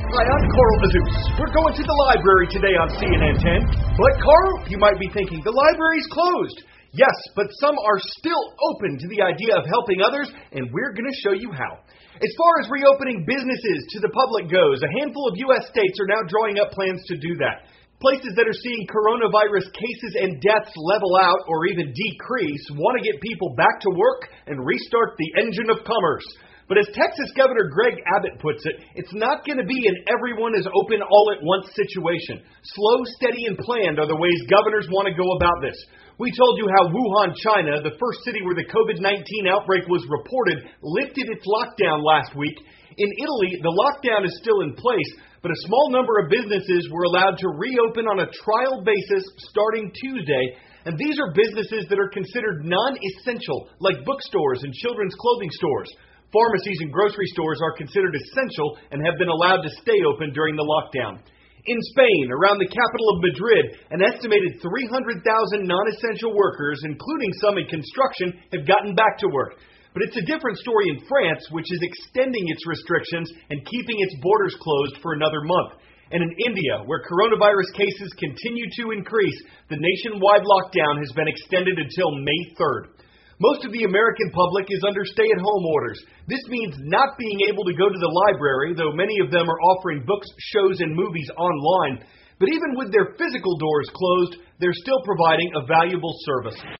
Hi, I'm Carl Azus. We're going to the library today on CNN 10. But Carl, you might be thinking, the library's closed. Yes, but some are still open to the idea of helping others, and we're going to show you how. As far as reopening businesses to the public goes, a handful of U.S. states are now drawing up plans to do that. Places that are seeing coronavirus cases and deaths level out or even decrease want to get people back to work and restart the engine of commerce. But as Texas Governor Greg Abbott puts it, it's not going to be an everyone is open all at once situation. Slow, steady, and planned are the ways governors want to go about this. We told you how Wuhan, China, the first city where the COVID-19 outbreak was reported, lifted its lockdown last week. In Italy, the lockdown is still in place, but a small number of businesses were allowed to reopen on a trial basis starting Tuesday. And these are businesses that are considered non-essential, like bookstores and children's clothing stores. Pharmacies and grocery stores are considered essential and have been allowed to stay open during the lockdown. In Spain, around the capital of Madrid, an estimated 300,000 non-essential workers, including some in construction, have gotten back to work. But it's a different story in France, which is extending its restrictions and keeping its borders closed for another month. And in India, where coronavirus cases continue to increase, the nationwide lockdown has been extended until May 3rd. Most of the American public is under stay-at-home orders. This means not being able to go to the library, though many of them are offering books, shows, and movies online. But even with their physical doors closed, they're still providing a valuable service.